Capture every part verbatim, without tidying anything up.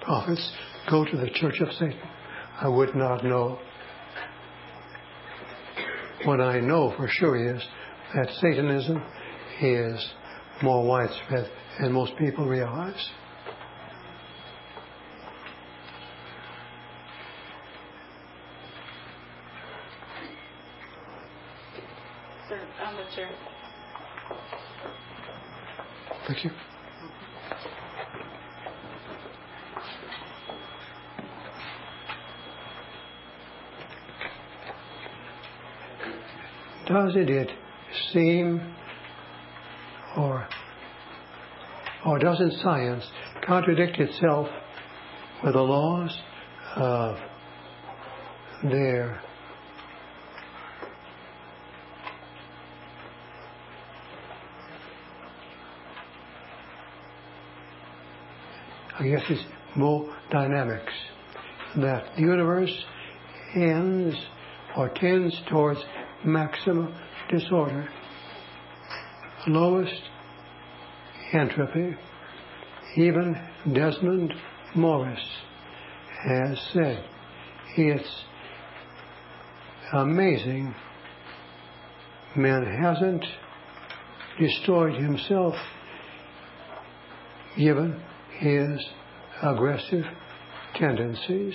prophets go to the church of Satan? I would not know. What I know for sure is that Satanism is more widespread than most people realize. Sir, on the chair. Thank you. Does it seem, or or doesn't science contradict itself with the laws of their I guess it's more dynamics, that the universe ends or tends towards maximum disorder, lowest entropy. Even Desmond Morris has said it's amazing man hasn't destroyed himself given his aggressive tendencies.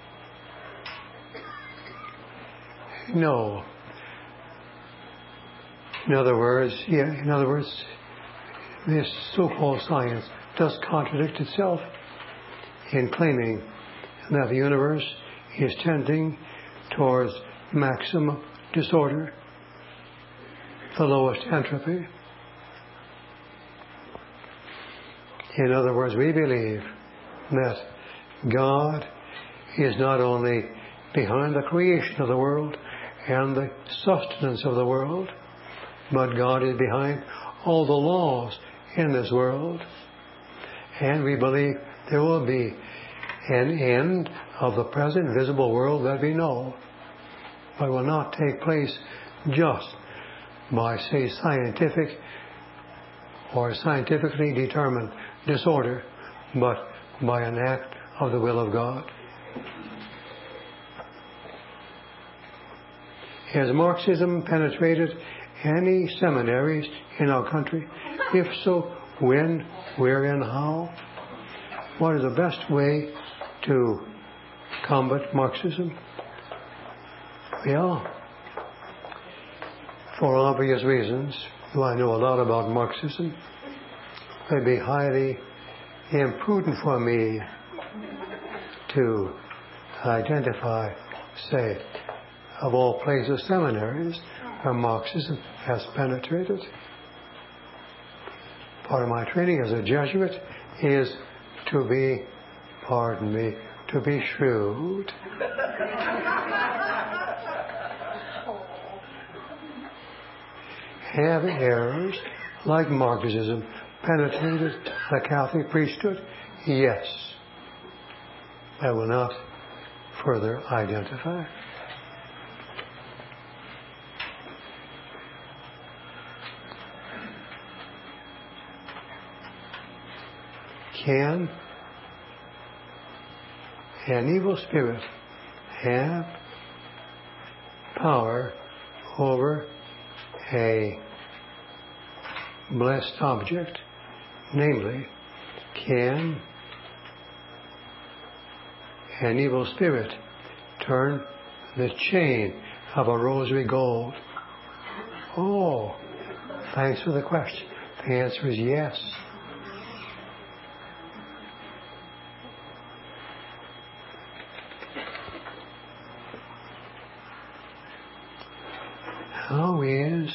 No. In other words, yeah, in other words, this so-called science does contradict itself in claiming that the universe is tending towards maximum disorder, the lowest entropy. In other words, we believe that God is not only behind the creation of the world and the sustenance of the world, but God is behind all the laws in this world. And we believe there will be an end of the present visible world that we know, but will not take place just by, say, scientific or scientifically determined disorder, but by an act of the will of God. Has Marxism penetrated any seminaries in our country? If so, when, where, and how? What is the best way to combat Marxism? Well, for obvious reasons, though I know a lot about Marxism, it would be highly imprudent for me to identify, say, of all places, seminaries where Marxism has penetrated. Part of my training as a Jesuit is to be, pardon me, to be shrewd. Have errors like Marxism penetrated the Catholic priesthood? Yes. I will not further identify. Can an evil spirit have power over a blessed object? Namely, can an evil spirit turn the chain of a rosary gold? Oh, thanks for the question. The answer is yes. How is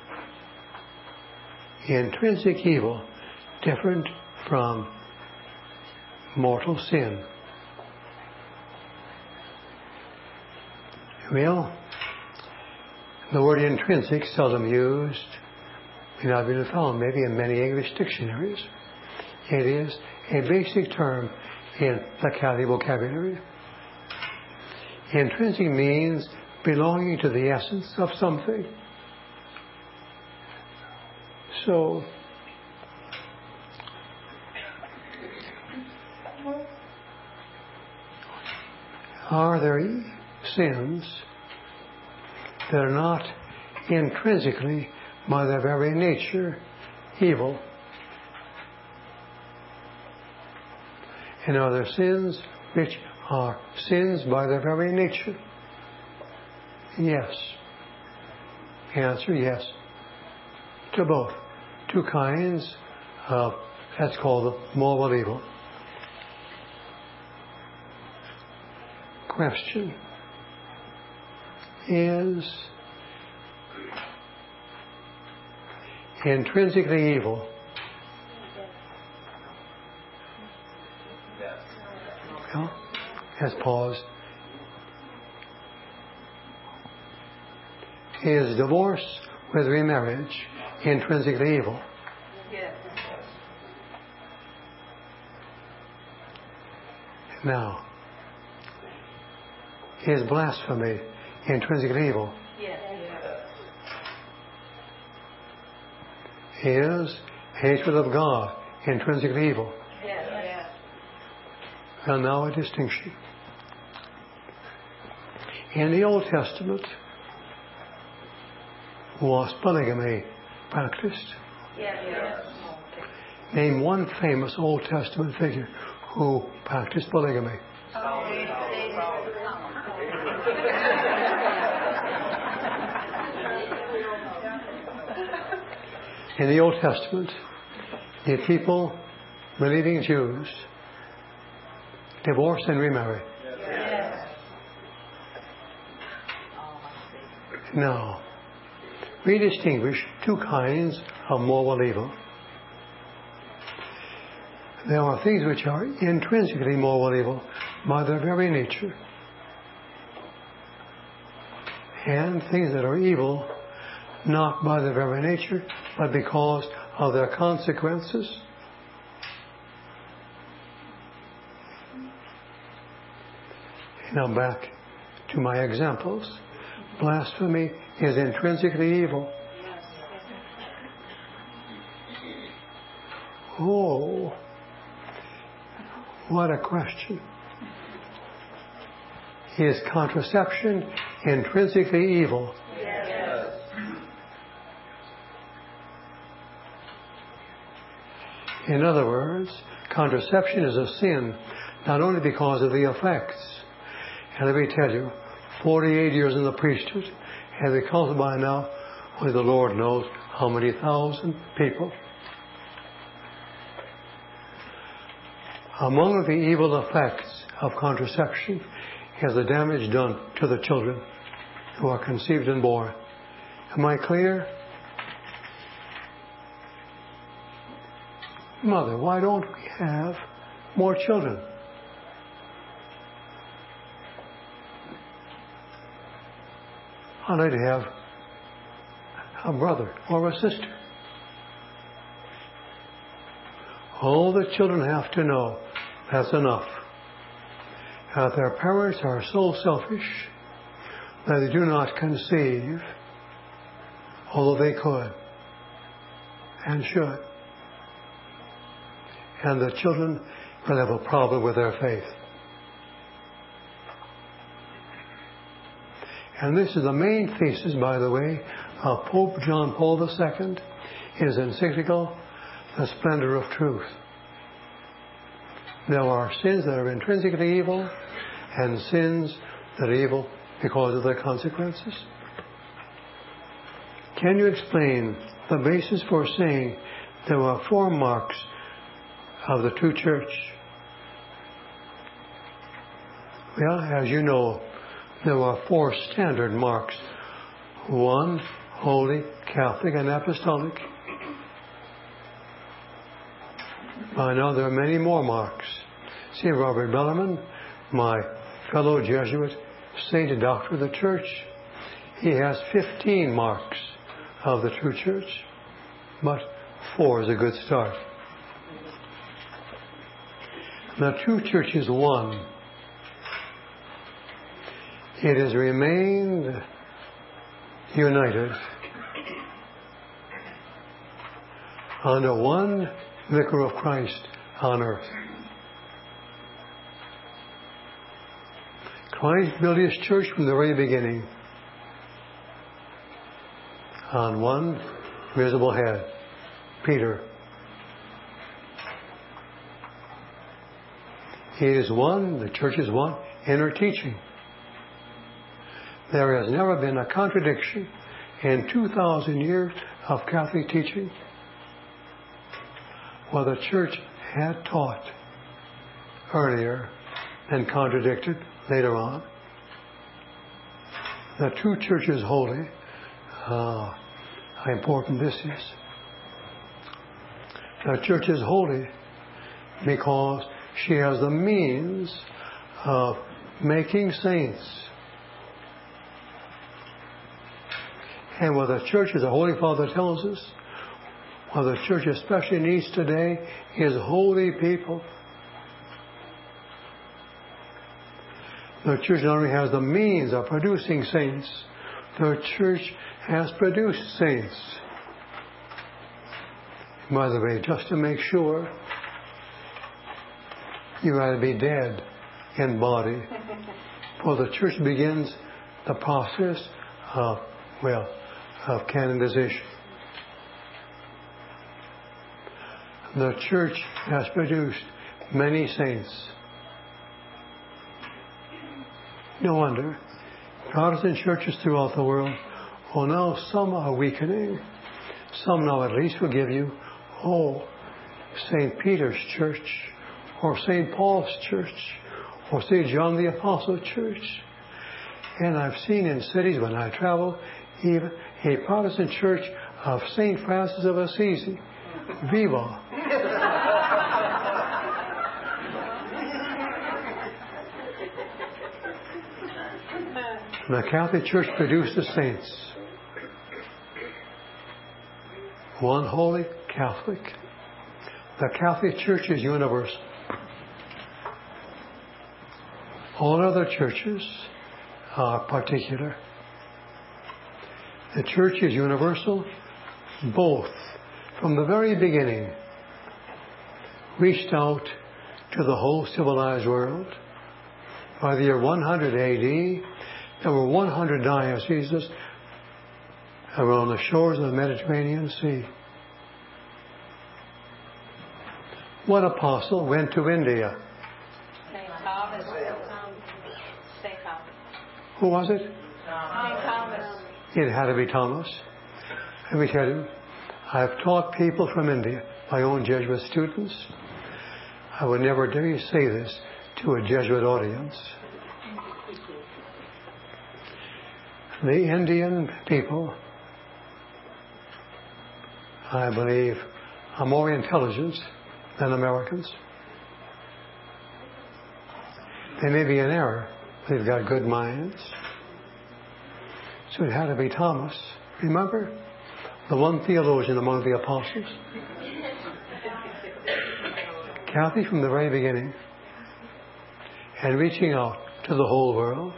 intrinsic evil different from mortal sin? Well, the word intrinsic is seldom used, and I've been found maybe in many English dictionaries. It is a basic term in the Catholic vocabulary. Intrinsic means belonging to the essence of something. So, Are there sins that are not intrinsically, by their very nature, evil? And are there sins which are sins by their very nature? Yes. Answer, yes. To both. Two kinds of, that's called the moral evil. Question. Is intrinsically evil? Well, has paused. Is divorce with remarriage intrinsically evil? Yes. Now, is blasphemy intrinsically evil? Yes. Is hatred of God intrinsically evil? Yes. And now a distinction. In the Old Testament, was polygamy practiced? Yes. Name one famous Old Testament figure who practiced polygamy. In the Old Testament, the people, believing Jews, divorce and remarry. Yes. Now, we distinguish two kinds of moral evil. There are things which are intrinsically moral evil by their very nature, and things that are evil not by their very nature, but because of their consequences. Now back to my examples. Blasphemy is intrinsically evil. Oh, what a question. Is contraception intrinsically evil? Yes. In other words, contraception is a sin, not only because of the effects. And let me tell you, forty-eight years in the priesthood, and they counted by now, only the Lord knows how many thousand people. Among the evil effects of contraception is the damage done to the children who are conceived and born. Am I clear? Mother, why don't we have more children? I'd like to have a brother or a sister. All the children have to know that's enough. That their parents are so selfish that they do not conceive, although they could and should. And the children will have a problem with their faith. And this is the main thesis, by the way, of Pope John Paul the Second, his encyclical, The Splendor of Truth. There are sins that are intrinsically evil and sins that are evil because of their consequences. Can you explain the basis for saying there are four marks of the true church? Well, as you know, there are four standard marks. One, holy, Catholic, and apostolic. By now there are many more marks. See, Robert Bellarmine, my fellow Jesuit, saint doctor of the church, he has fifteen marks of the true church. But four is a good start. The true church is one. It has remained united under one Vicar of Christ on earth. Christ built His church from the very beginning on one visible head, Peter. He is one, the church is one, in her teaching. There has never been a contradiction in two thousand years of Catholic teaching where the church had taught earlier and contradicted later on. The true church is holy. Uh, how important this is. The church is holy because she has the means of making saints. And what the church, as the Holy Father tells us, what the church especially needs today is holy people. The church not only has the means of producing saints, the church has produced saints. By the way, just to make sure, you got to be dead in body. For the church begins the process of, well, of canonization. The church has produced many saints. No wonder Protestant churches throughout the world, oh, now some are weakening. Some now at least will give you, oh, Saint Peter's Church, or Saint Paul's Church, or Saint John the Apostle Church. And I've seen in cities when I travel, even a Protestant church of Saint Francis of Assisi. Viva! The Catholic Church produced the saints. One holy Catholic. The Catholic Church is universal. All other churches are particular. The church is universal, both from the very beginning reached out to the whole civilized world. By the year one hundred A D, there were one hundred dioceses around the shores of the Mediterranean Sea. One apostle went to India. Saint Thomas. Saint Thomas. Who was it? Saint Thomas. It had to be Thomas. Let me tell you, I've taught people from India, my own Jesuit students. I would never dare you say this to a Jesuit audience. The Indian people, I believe, are more intelligent than Americans. They may be in error, but they've got good minds. So it had to be Thomas. Remember? The one theologian among the apostles. Catholic from the very beginning. And reaching out to the whole world.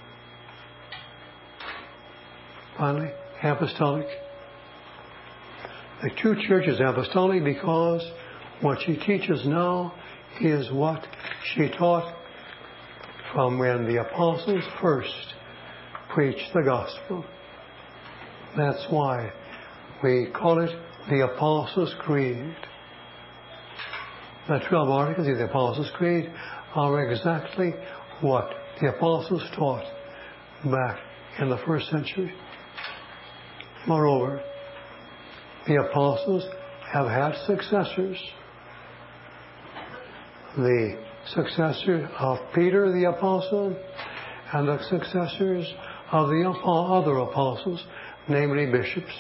Finally, apostolic. The true church is apostolic because what she teaches now is what she taught from when the apostles first preached the gospel. That's why we call it the Apostles' Creed. The twelve articles of the Apostles' Creed are exactly what the apostles taught back in the first century. Moreover, the apostles have had successors. The successor of Peter the apostle and the successors of the other apostles, namely bishops.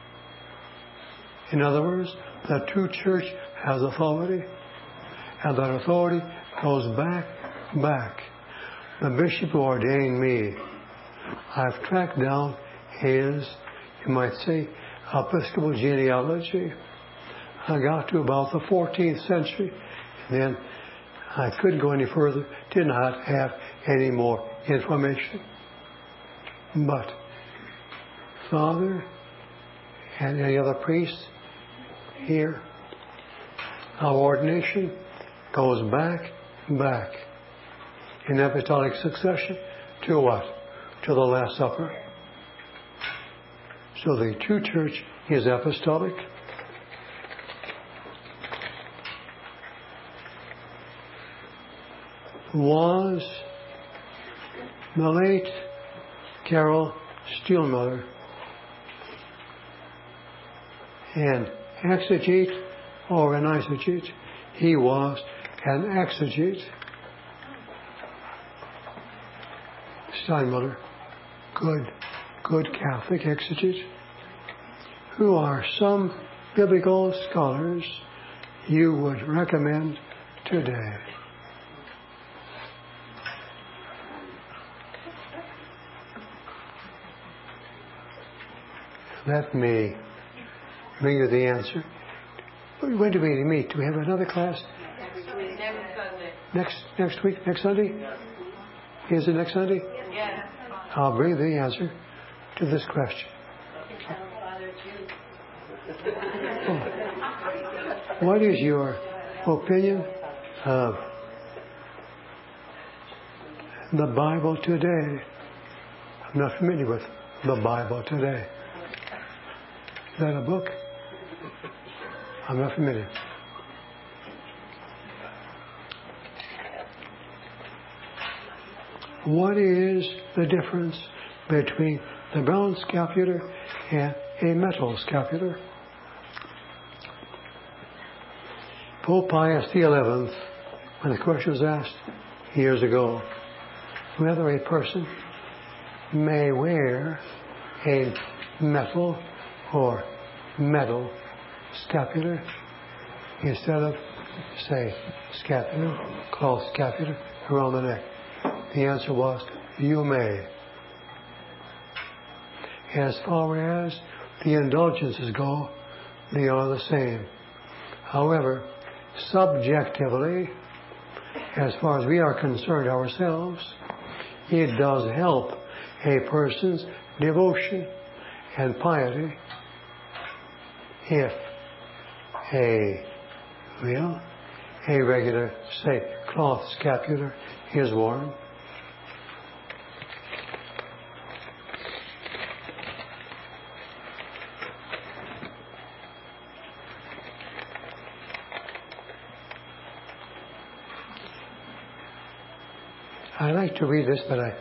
In other words, the true church has authority, and that authority goes back, back. The bishop who ordained me, I've tracked down his, you might say, episcopal genealogy. I got to about the fourteenth century, and then I couldn't go any further, did not have any more information. But Father and any other priest here, our ordination goes back, back. in apostolic succession to what? To the Last Supper. So the true church is apostolic. Was the late Carol Steelmiller an exegete or an eisegete? He was an exegete. Steinmiller, good, good Catholic exegete. Who are some biblical scholars you would recommend today? Let me bring you the answer. When do we meet? Do we have another class? Next next week? Next Sunday? Is it next Sunday? Yes. I'll bring the answer to this question. Oh. What is your opinion of the Bible today? I'm not familiar with the Bible today. Is that a book? I'm not familiar. What is the difference between the bronze scapular and a metal scapular? Pope Pius the eleventh, when the question was asked years ago whether a person may wear a metal or metal scapular instead of, say, scapular, cloth scapular around the neck. The answer was, you may. As far as the indulgences go, they are the same. However, subjectively, as far as we are concerned ourselves, it does help a person's devotion and piety if a, well, a regular, say, cloth scapular is worn. I like to read this, but I,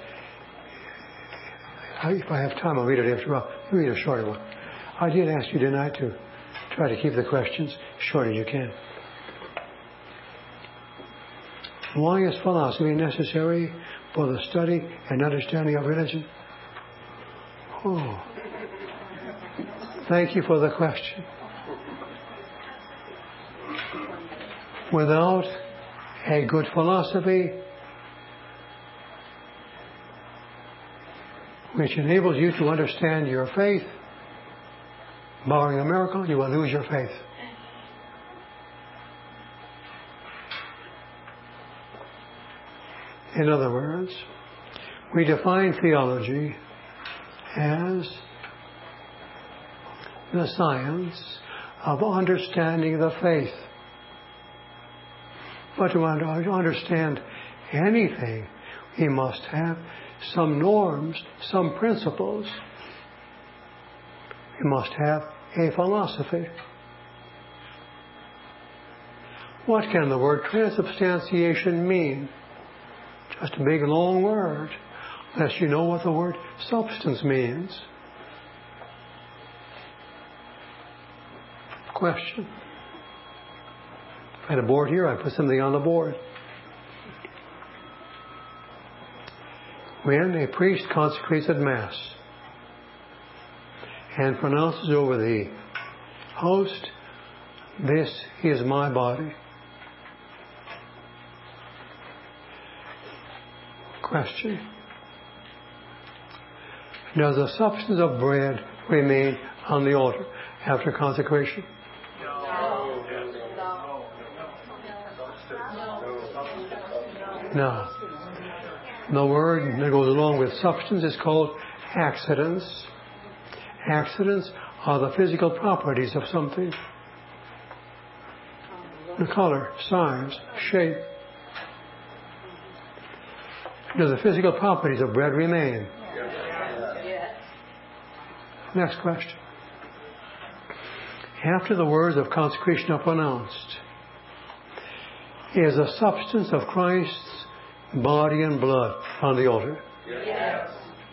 I, if I have time, I'll read it after all. I'll read a shorter one. I did ask you tonight to try to keep the questions short as you can. Why is philosophy necessary for the study and understanding of religion? Oh, thank you for the question. Without a good philosophy, which enables you to understand your faith, barring a miracle, you will lose your faith. In other words, we define theology as the science of understanding the faith. But to understand anything, we must have some norms, some principles. We must have a philosophy. What can the word transubstantiation mean? Just a big long word, unless you know what the word substance means. Question. I had a board here, I put something on the board. When a priest consecrates at Mass and pronounces over the host, "This is my body." Question. Does the substance of bread remain on the altar after consecration? No. The word that goes along with substance is called accidents. Accidents are the physical properties of something. The color, size, shape. do the physical properties of bread remain? Yes. Next question. After the words of consecration are pronounced, is the substance of Christ's body and blood on the altar? Yes.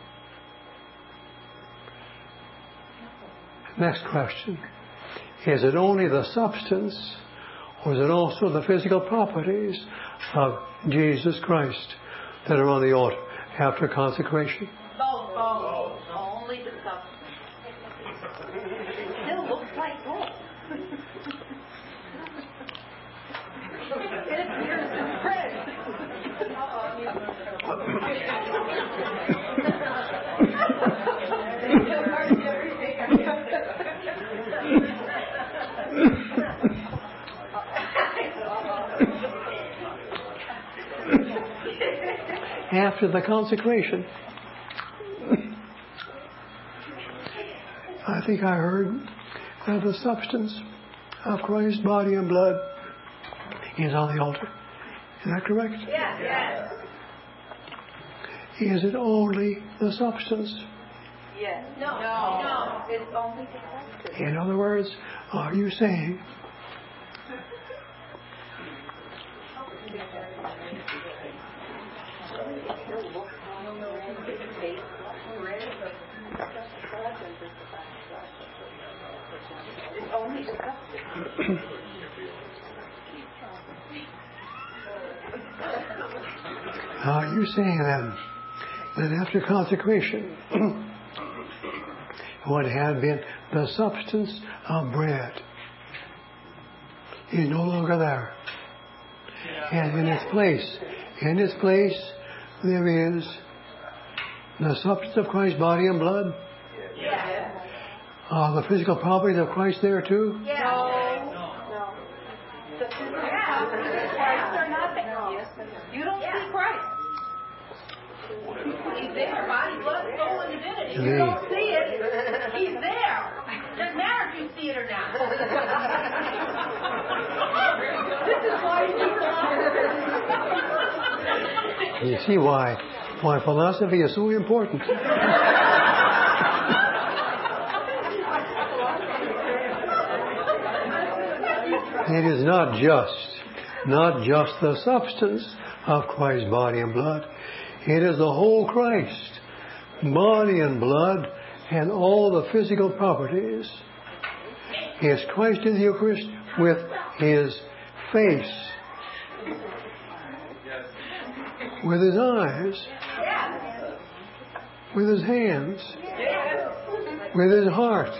Next question. Is it only the substance, or is it also the physical properties of Jesus Christ that are on the altar after consecration? Both. Both. Only the substance. It still looks like gold. It appears as bread. After the consecration, I think I heard that the substance of Christ's body and blood is on the altar. Is that correct? Yes. Yes. Is it only the substance? Yes. No. No. No. It's only the substance. In other words, are you saying It's only the substance. Are you saying then that after consecration, what had been the substance of bread is no longer there? And in its place, in its place, there is the substance of Christ's body and blood? Yes. Are the physical properties of Christ there too? Yes. No. No. The physical properties of Christ are not there. You don't see Christ. He's there, body, blood, soul, and divinity. You don't see it. He's there. Doesn't matter if you see it or not. This is why you see why why philosophy is so important. It is not just, not just the substance of Christ's body and blood. It is the whole Christ, body and blood, and all the physical properties. Is Christ in the Eucharist with His face, with His eyes, with His hands, with His heart?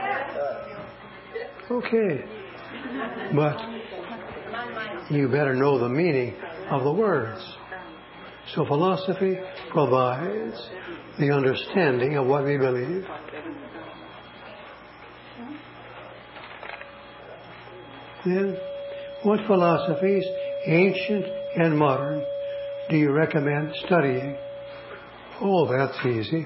Okay. But you better know the meaning of the words. So philosophy provides the understanding of what we believe. Then, what philosophies, ancient and modern, do you recommend studying? Oh, that's easy.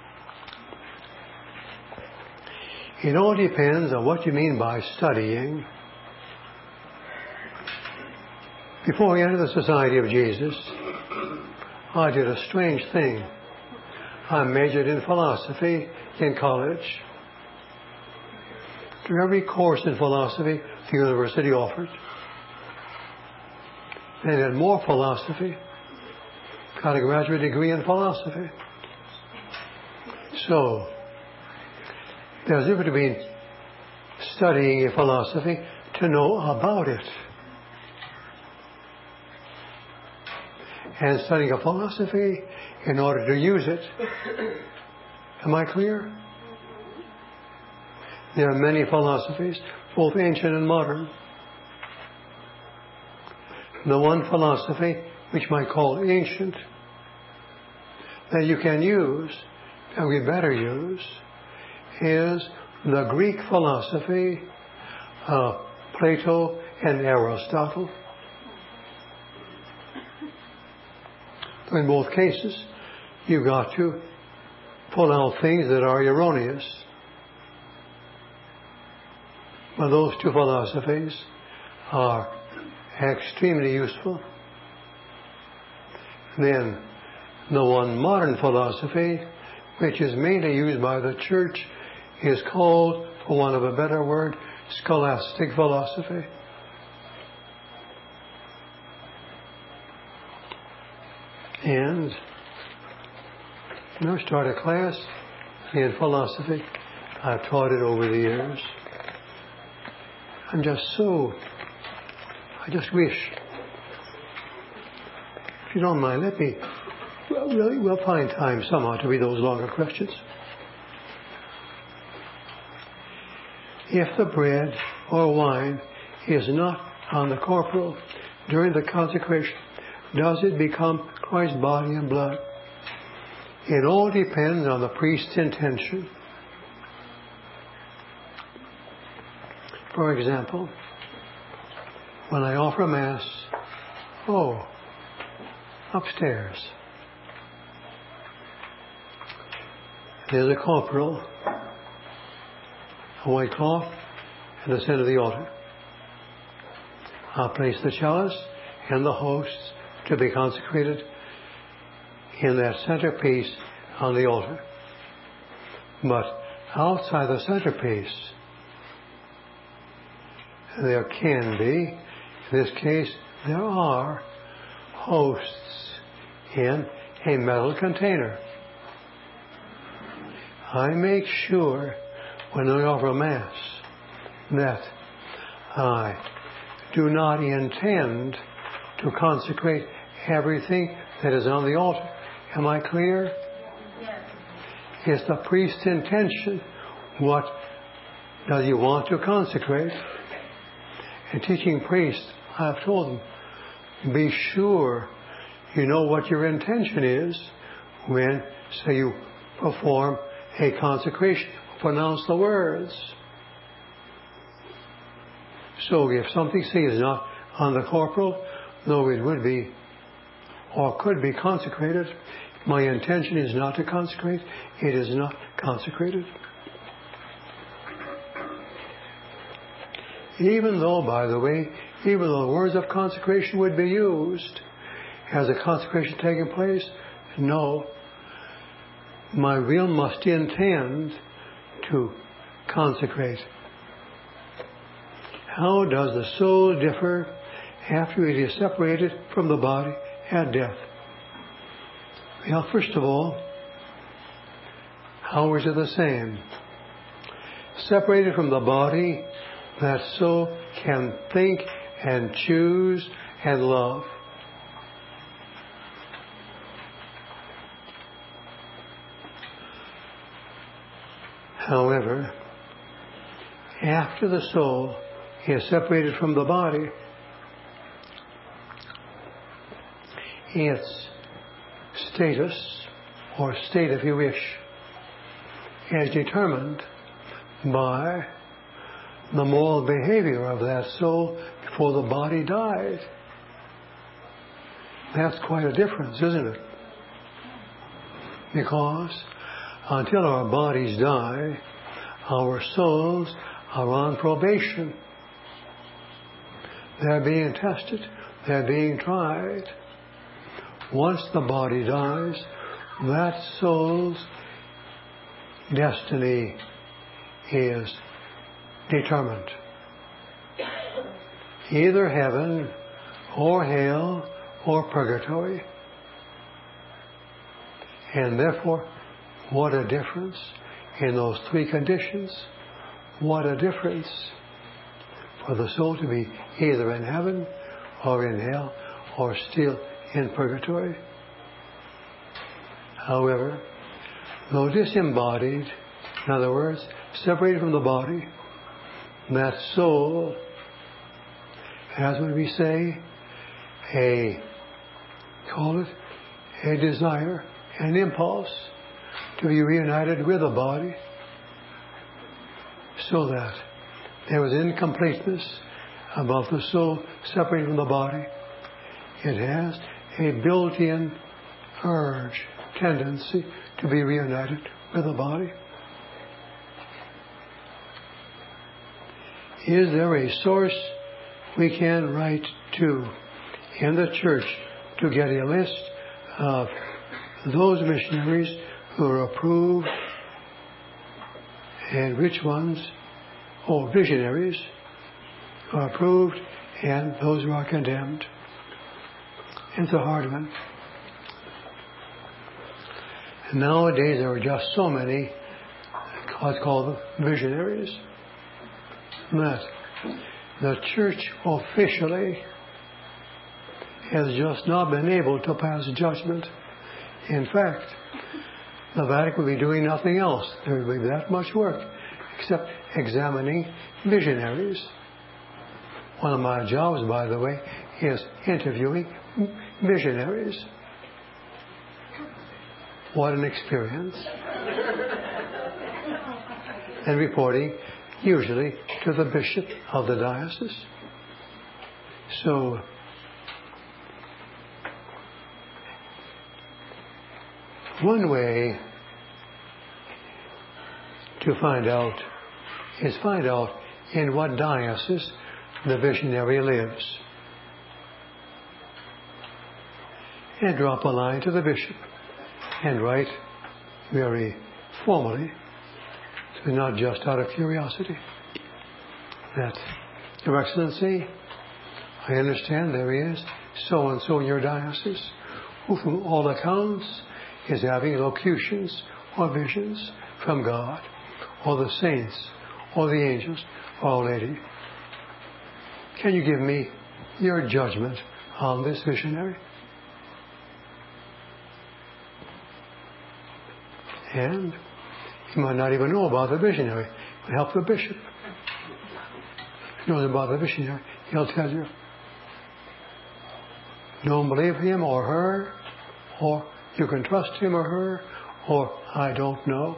It all depends on what you mean by studying. Before we entered the Society of Jesus, I did a strange thing. I majored in philosophy in college. To every course in philosophy the university offered. And had more philosophy. Got a graduate degree in philosophy. So, there's a difference between studying a philosophy to know about it, and studying a philosophy in order to use it. Am I clear? There are many philosophies, both ancient and modern. The one philosophy, which might call ancient, that you can use, that we better use, is the Greek philosophy of Plato and Aristotle. In both cases, you've got to pull out things that are erroneous. But those two philosophies are extremely useful. Then, The one modern philosophy, which is mainly used by the church, is called, for want of a better word, scholastic philosophy. And I started a class in philosophy. I've taught it over the years. I'm just so, I just wish, if you don't mind, let me, we'll, we'll find time somehow to read those longer questions. If the bread or wine is not on the corporal during the consecration, does it become Christ's body and blood? It all depends on the priest's intention. For example, when I offer Mass, oh, upstairs, there's a corporal, a white cloth, and the center of the altar. I'll place the chalice and the hosts to be consecrated in that centerpiece on the altar. But outside the centerpiece, there can be, in this case, there are hosts in a metal container. I make sure when I offer Mass that I do not intend to consecrate everything that is on the altar. Am I clear? Yes. It's the priest's intention. What does he want to consecrate? And teaching priests, I've told them, be sure you know what your intention is when, say, you perform a consecration, pronounce the words. So if something, say, is not on the corporal, though it would be or could be consecrated, my intention is not to consecrate, it is not consecrated. Even though, by the way, even though the words of consecration would be used, has a consecration taken place? No. My will must intend to consecrate. How does the soul differ after it is separated from the body at death? Well, first of all, how is it the same? Separated from the body, that soul can think and choose and love. However, after the soul is separated from the body, its status, or state if you wish, is determined by the moral behavior of that soul before the body died. That's quite a difference, isn't it? Because until our bodies die, our souls are on probation. They're being tested. They're being tried. Once the body dies, that soul's destiny is determined. Either heaven or hell or purgatory. And therefore, what a difference in those three conditions. What a difference for the soul to be either in heaven or in hell or still in purgatory. However, though disembodied, in other words, separated from the body, that soul has, what we say, a, call it, a desire, an impulse to be reunited with the body, so that there was incompleteness about the soul separated from the body. It has a built-in urge, tendency to be reunited with the body. Is there a source we can write to in the church to get a list of those missionaries who are approved, and which ones, or visionaries, are approved, and those who are condemned. It's a hard one. And nowadays there are just so many, what's called visionaries, that the church officially has just not been able to pass judgment. In fact, the Vatican will be doing nothing else. There will be that much work except examining visionaries. One of my jobs, by the way, is interviewing visionaries. What an experience. And reporting usually to the bishop of the diocese. So, one way to find out is find out in what diocese the visionary lives. And drop a line to the bishop and write very formally, so not just out of curiosity, that, Your Excellency, I understand there is so-and-so in your diocese who from all accounts is having locutions or visions from God, or the saints, or the angels, or Our Lady. Can you give me your judgment on this visionary? And he might not even know about the visionary, but help the bishop. If he knows about the visionary, he'll tell you. Don't believe him or her, or you can trust him or her, or I don't know.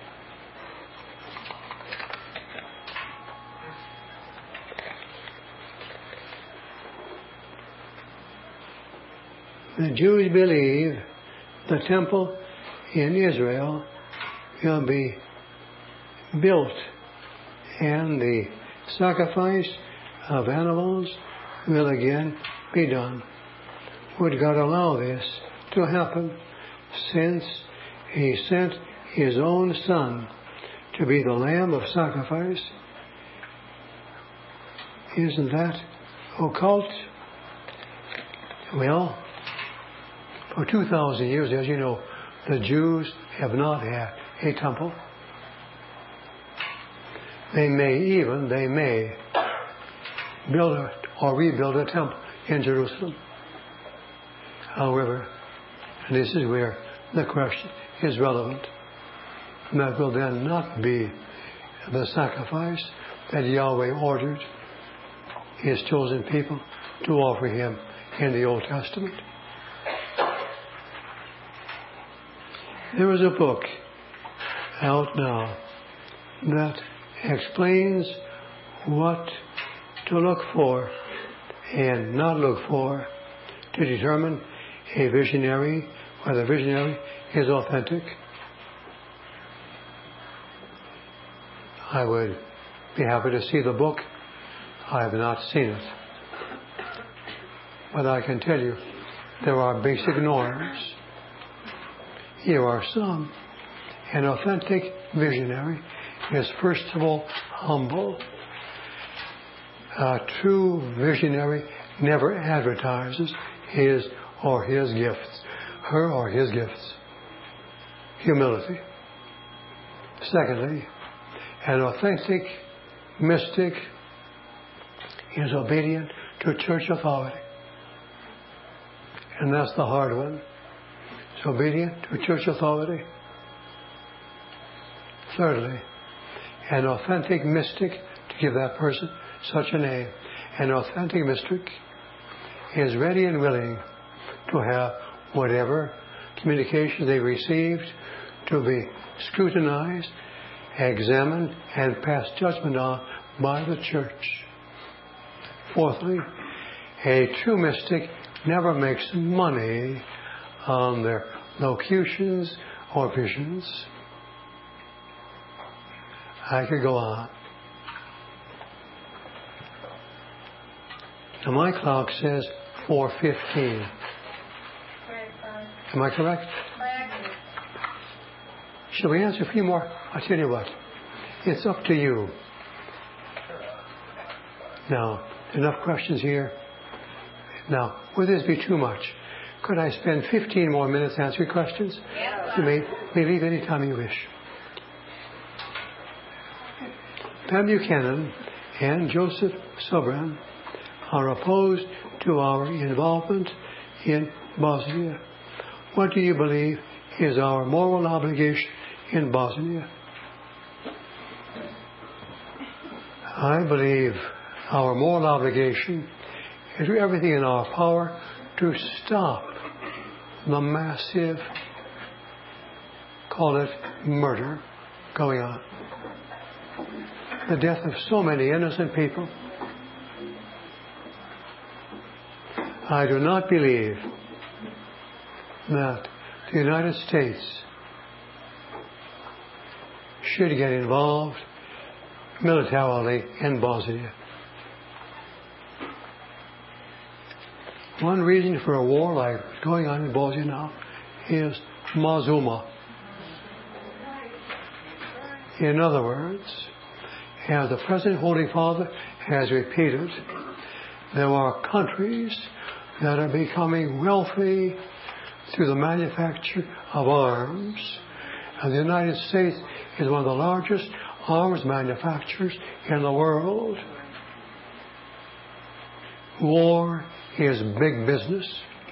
The Jews believe the temple in Israel will be built and the sacrifice of animals will again be done. Would God allow this to happen, since He sent His own Son to be the Lamb of sacrifice? Isn't that occult? Well, for two thousand years, as you know, the Jews have not had a temple. They may even, they may build a, or rebuild a temple in Jerusalem. However, and this is where the question is relevant, and that will then not be the sacrifice that Yahweh ordered His chosen people to offer Him in the Old Testament. There is a book out now that explains what to look for and not look for to determine a visionary, whether the visionary is authentic. I would be happy to see the book. I have not seen it. But I can tell you there are basic norms. Here are some. An authentic visionary is first of all humble. A true visionary never advertises his or his gifts, her or his gifts. Humility. Secondly, an authentic mystic is obedient to church authority. And that's the hard one. It's obedient to church authority. Thirdly, an authentic mystic, to give that person such a name, an authentic mystic is ready and willing to have whatever communication they received to be scrutinized, examined, and passed judgment on by the church. Fourthly, a true mystic never makes money on their locutions or visions. I could go on. Now my clock says four fifteen. Am I correct? Correct. Shall we answer a few more? I tell you what, it's up to you. Now, enough questions here. Now, would this be too much? Could I spend fifteen more minutes answering questions? Yes. You may, may leave any time you wish. Pam Buchanan and Joseph Sobran are opposed to our involvement in Bosnia. What do you believe is our moral obligation in Bosnia? I believe our moral obligation is to do everything in our power to stop the massive, call it murder, going on. The death of so many innocent people. I do not believe that the United States should get involved militarily in Bosnia. One reason for a war like what's going on in Bosnia now is Mazuma. In other words, as the present Holy Father has repeated, there are countries that are becoming wealthy through the manufacture of arms. And the United States is one of the largest arms manufacturers in the world. War is big business.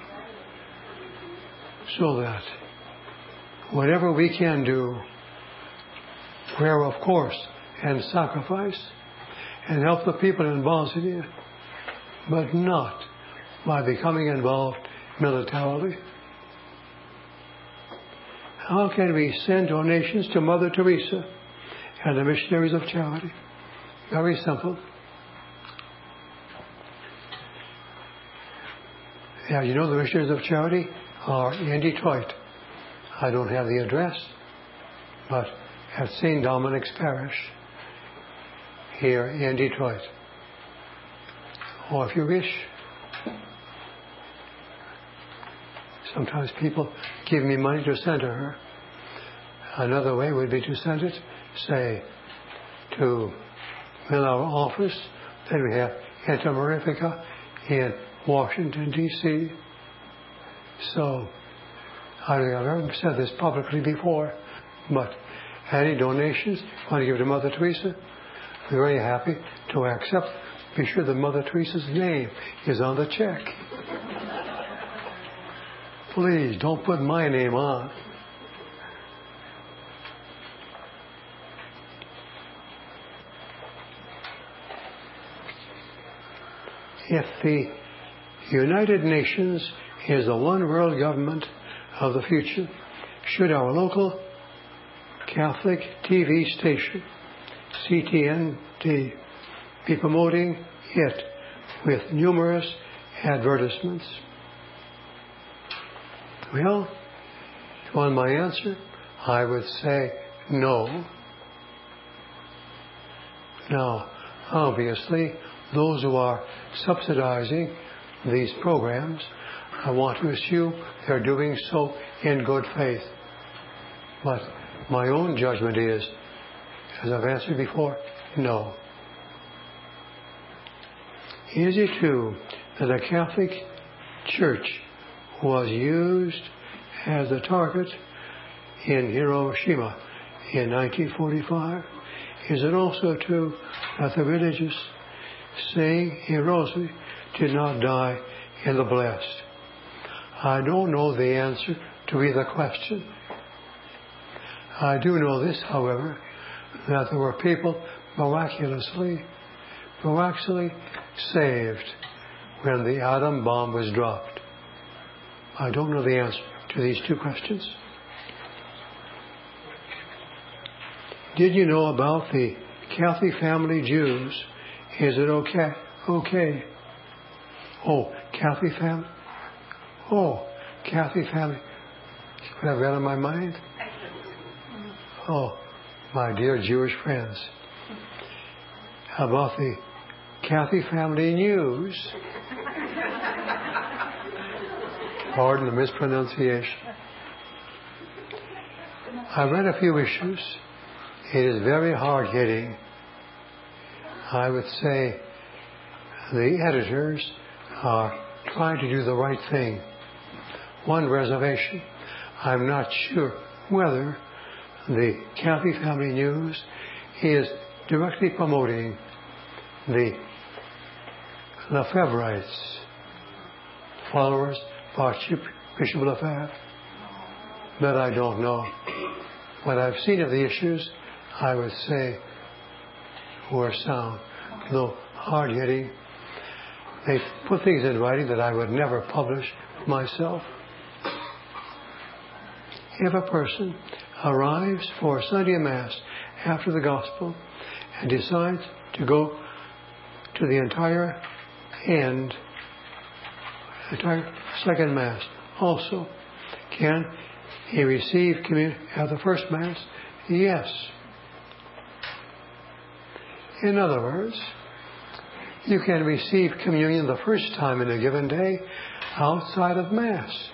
So that whatever we can do, prayer of course, and sacrifice, and help the people in Bosnia, but not by becoming involved militarily. How can we send donations to Mother Teresa and the Missionaries of Charity? Very simple. Yeah, you know the Missionaries of Charity are in Detroit. I don't have the address, but at Saint Dominic's Parish here in Detroit. Or if you wish, sometimes people give me money to send to her. Another way would be to send it, say, to in our office. Then we have Entomorifica in Washington, D C So, I don't think I've ever said this publicly before, but any donations you want to give to Mother Teresa, we're very happy to accept. Be sure that Mother Teresa's name is on the check. Please don't put my name on. If the United Nations is the one world government of the future, should our local Catholic T V station, C T N T, be promoting it with numerous advertisements? Well, on my answer, I would say no. Now, obviously, those who are subsidizing these programs, I want to assume they're doing so in good faith. But my own judgment is, as I've answered before, no. Is it true that the Catholic Church was used as a target in Hiroshima in nineteen forty-five? Is it also true that the religious saying Hiroshi did not die in the blessed? I don't know the answer to either question. I do know this, however, that there were people miraculously, miraculously saved when the atom bomb was dropped. I don't know the answer to these two questions. Did you know about the Cathy family Jews? Is it okay? Okay. Oh, Cathy family? Oh, Cathy family. Could I have that on my mind? Oh, my dear Jewish friends. How about the Cathy family news? Pardon the mispronunciation. I read a few issues. It is very hard-hitting. I would say the editors are trying to do the right thing. One reservation: I'm not sure whether the Catholic Family News is directly promoting the Lefebvrites, followers of Archbishop Lefebvre. But I don't know. What I've seen of the issues, I would say, were sound, though hard-hitting. They put things in writing that I would never publish myself. If a person arrives for Sunday Mass after the Gospel and decides to go to the entire end, entire second Mass also, can he receive communion at the first Mass? Yes. In other words, you can receive communion the first time in a given day outside of Mass.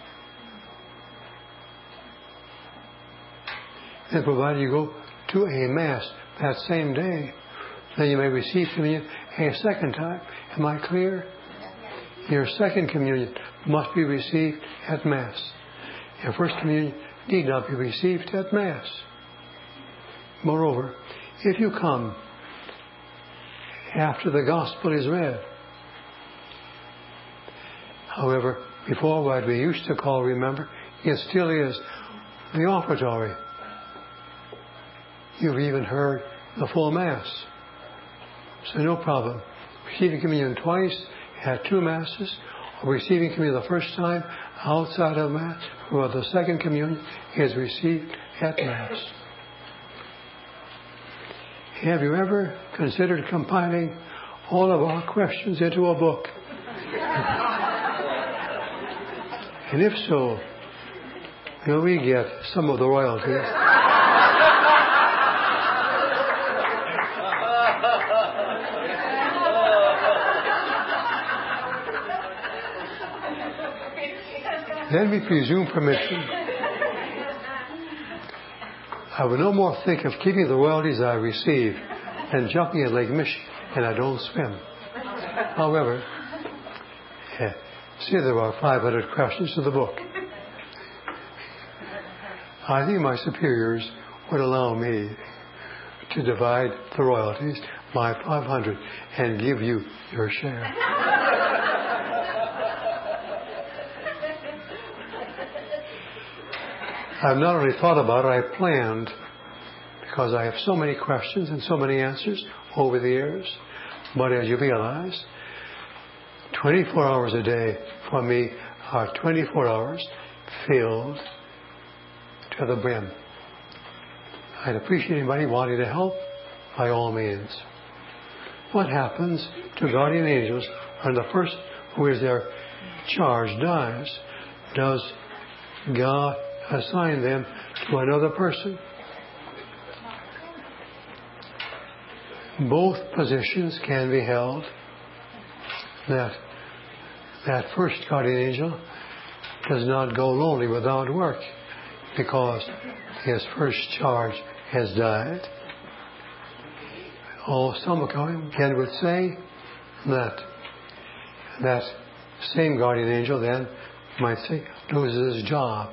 And provided you go to a Mass that same day, then you may receive communion a second time. Am I clear? Your second communion must be received at Mass. Your first communion need not be received at Mass. Moreover, if you come after the Gospel is read, however, before what we used to call, remember, it still is the offertory. You've even heard the full Mass. So no problem. Receiving communion twice at two Masses, or receiving communion the first time outside of Mass, or the second communion is received at Mass. Have you ever considered compiling all of our questions into a book? And if so, will we get some of the royalties? Then we presume permission. I will no more think of keeping the royalties I receive than jumping in Lake Michigan, and I don't swim. However, yeah, say there are five hundred questions to the book. I think my superiors would allow me to divide the royalties by five hundred and give you your share. I've not only thought about it, I've planned, because I have so many questions and so many answers over the years. But as you realize, twenty-four hours a day for me are twenty-four hours filled to the brim. I'd appreciate anybody wanting to help, by all means. What happens to guardian angels when the person who is their charge dies? Does God assign them to another person? Both positions can be held. That that first guardian angel does not go lonely without work, because his first charge has died. Oh, some can would say that that same guardian angel then might say loses his job.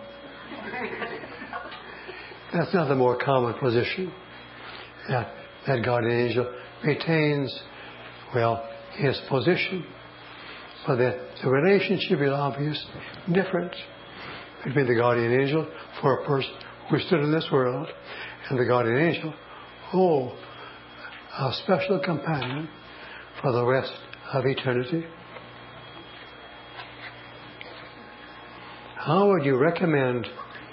That's not the more common position. That, that guardian angel retains, well, his position. But that the relationship is obvious, different between the guardian angel for a person who stood in this world and the guardian angel, oh, a special companion for the rest of eternity. How would you recommend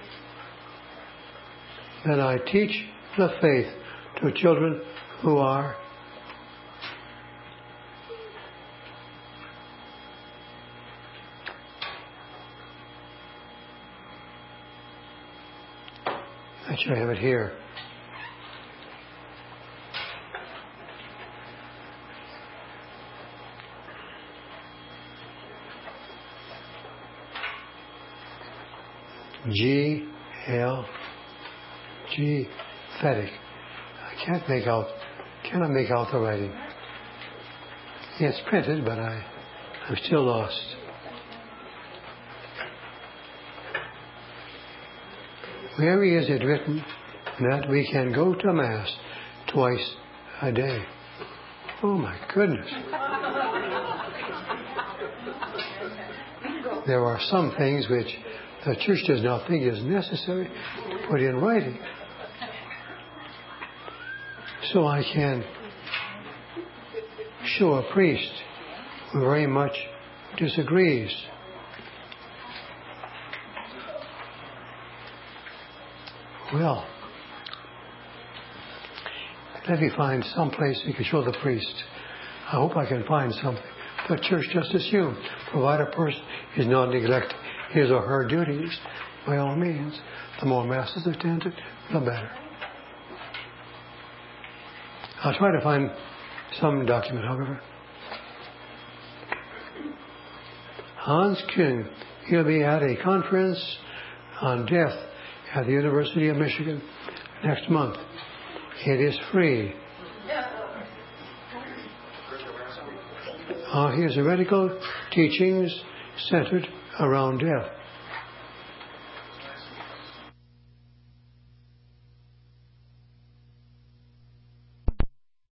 that I teach the faith to children who are I should have it here. G L G. Fettig. I can't make out, cannot make out the writing. It's printed, but I, I'm still lost. Where is it written that we can go to Mass twice a day? Oh my goodness. There are some things which the church does not think is necessary to put in writing. So I can show a priest who very much disagrees. Well, let me find some place we can show the priest. I hope I can find something. The church just assumed, provide a person is not neglecting his or her duties, by all means, the more masses attended, the better. I'll try to find some document, however. Hans Küng, he'll be at a conference on death at the University of Michigan next month. It is free. Uh, his heretical teachings centered around death.